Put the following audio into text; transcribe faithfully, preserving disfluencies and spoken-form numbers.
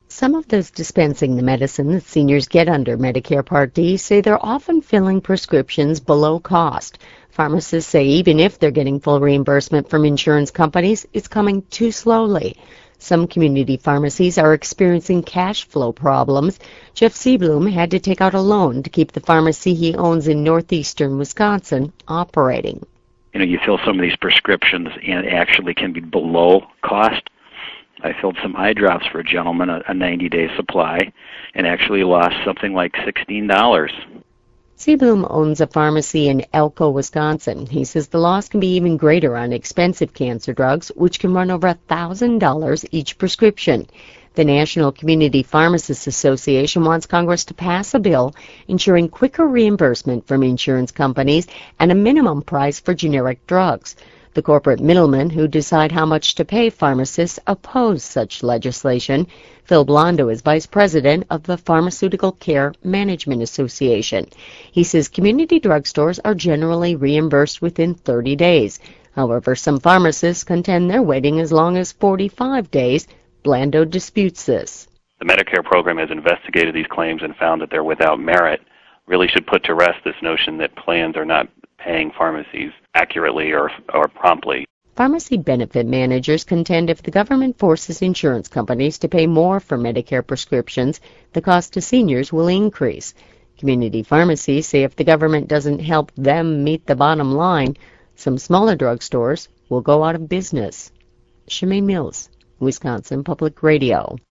Some of those dispensing the medicine that seniors get under Medicare Part D say they're often filling prescriptions below cost. Pharmacists say even if they're getting full reimbursement from insurance companies, it's coming too slowly. Some community pharmacies are experiencing cash flow problems. Jeff Seablum had to take out a loan to keep the pharmacy he owns in northeastern Wisconsin operating. You know, you fill some of these prescriptions and it actually can be below cost. I filled some eye drops for a gentleman, a ninety-day supply, and actually lost something like sixteen dollars. Seablum owns a pharmacy in Elko, Wisconsin. He says the loss can be even greater on expensive cancer drugs, which can run over one thousand dollars each prescription. The National Community Pharmacists Association wants Congress to pass a bill ensuring quicker reimbursement from insurance companies and a minimum price for generic drugs. The corporate middlemen who decide how much to pay pharmacists oppose such legislation. Phil Blondo is vice president of the Pharmaceutical Care Management Association. He says community drugstores are generally reimbursed within thirty days. However, some pharmacists contend they're waiting as long as forty-five days. Blando disputes this. The Medicare program has investigated these claims and found that they're without merit. Really should put to rest this notion that plans are not paying pharmacies accurately or, or promptly. Pharmacy benefit managers contend if the government forces insurance companies to pay more for Medicare prescriptions, the cost to seniors will increase. Community pharmacies say if the government doesn't help them meet the bottom line, some smaller drugstores will go out of business. Shemaine Mills, Wisconsin Public Radio.